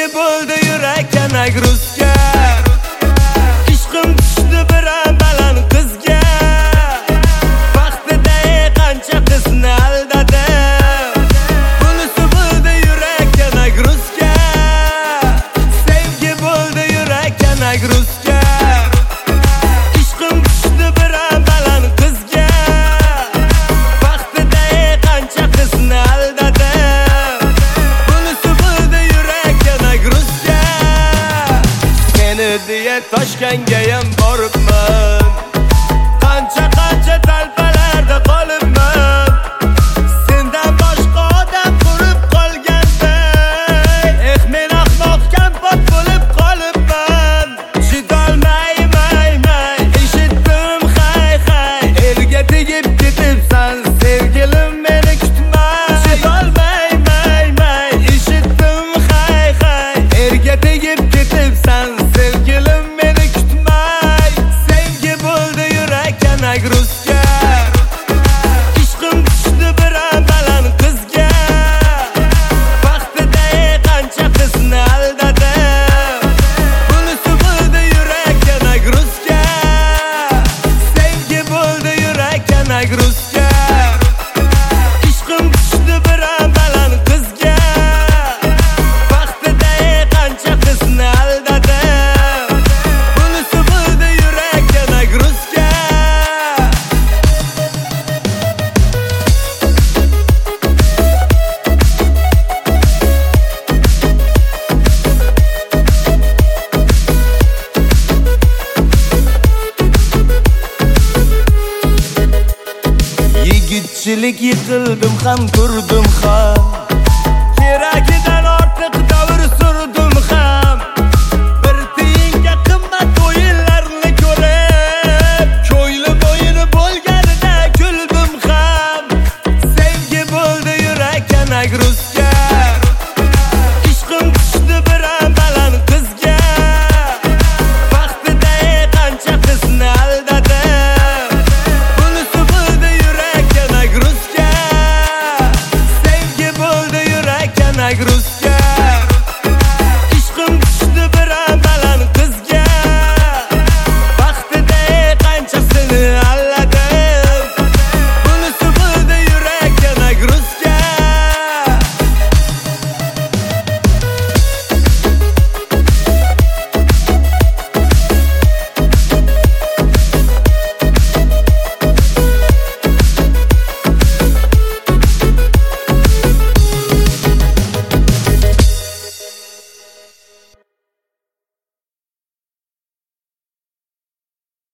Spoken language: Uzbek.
bo'ldi yurakka nagruzga. Ishqim tushdi bir baland qizga. Vaqtida qancha qizni aldadi. Bunisi bo'ldi yurakka nagruzga. Sevgi bo'ldi yurakka nagruzga. Ishqim tushdi bir baland qizga. Vaqtida qancha qizni aldadi. Bunisi bo'ldi yurakka nagruzga. Seni diye Toshkentga ham boribman. Qancha talpalarda qolibman. Sendan boshqa odam ko'rib qolganday. Men ahmoq kampot bo'lib qolibman. Chidolmayman, eshitdim hay. Elga tegib ketibsan, sevgilim meni kutma. Chidolmayman, eshitdim hay. Elga tegib ketibsan, sevgilim meni kutmay. Sevgi bo'ldi yurakka nagruzga. Ishqim tushdi bir baland qizga. Vaqtida qancha qizni aldadi. Bunisi bo'ldi yurakka nagruzga. Sevgi bo'ldi yurakka nagruzga. Ishqim tushdi bir baland qizga. Vaqtida qancha qizni aldadi. Bunisi bo'ldi yurakka nagruzga. Yigitchilik yiqildim ham turdim ham. Keragidan ortiq davr surdim ham. Bir tiyinga qimmat o'yinlarni ko'rib, ko'nglim o'yini bo'lganida kuldim ham. Sevgi bo'ldi yurakka nagruzga. Ishqim tushdi bir baland qizga. Vaqtida qancha qizni aldadi. Bunisi bo'ldi yurakka nagruzga. Sevgi bo'ldi yurakka nagruzga.